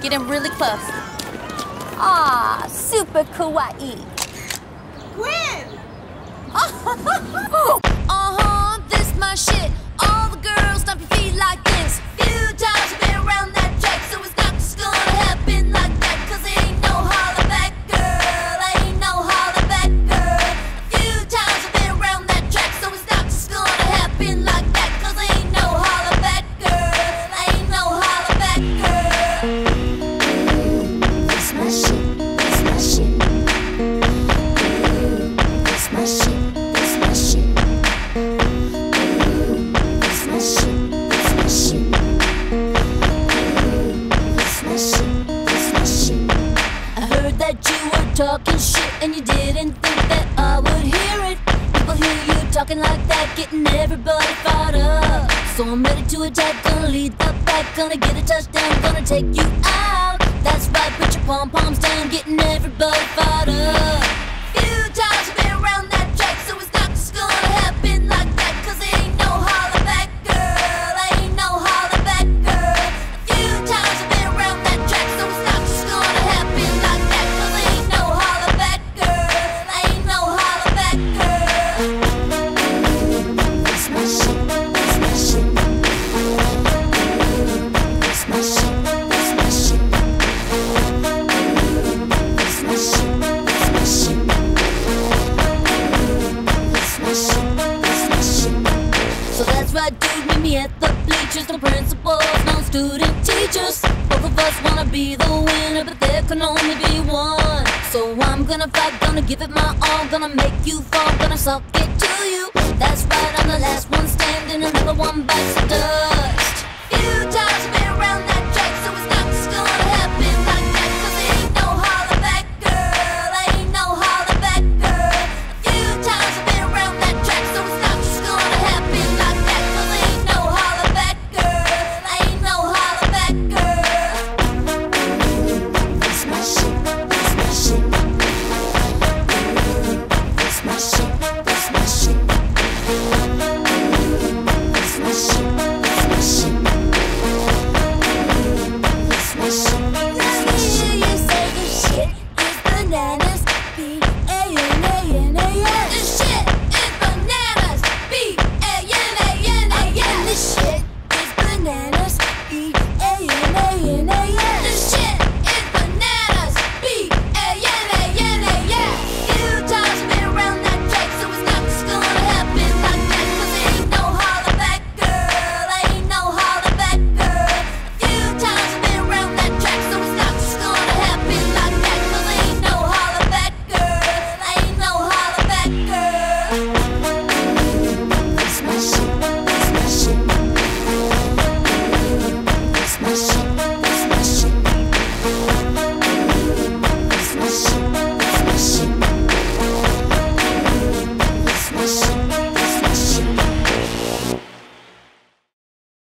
Getting really close. Ah, super kawaii. Gwen! This my shit. All the girls stomp your feet like this. Few times you've been around that track, so it's not just gonna happen like that. Cause ain't no holler back, girl. Ain't no holler back, girl. A few times you've been around that track, so it's not just gonna happen like that. Cause ain't no holler back, girl. Ain't no holler back, girl. That's my shit. That's my shit. That's my shit. That's my shit. Talking shit and you didn't think that I would hear it. People hear you talking like that, getting everybody fired up. So I'm ready to attack, gonna lead the pack, gonna get a touchdown, gonna take you out. That's right, put your pom-poms down, getting everybody fired up. Few times you've been around that track, so it's not just gonna happen like that. Cause there ain't no holler back, girl. Ain't no holler back, girl. A few times you've been around that track, so it's not just gonna happen like that. Cause there ain't no holler back, girl. Ain't no holler back, girl. That's my shit. That's my shit. That's my shit. That's my shit. That's my shit. That's my shit. That's my shit. That's my shit. So that's right, dude, meet me at the bleachers. No principals, no student teachers. Both of us wanna be the winner, but there can only be one. So I'm gonna fight, gonna give it my all, gonna make you fall, gonna suck it to you. That's right, I'm the last one standing, another one bites the dust.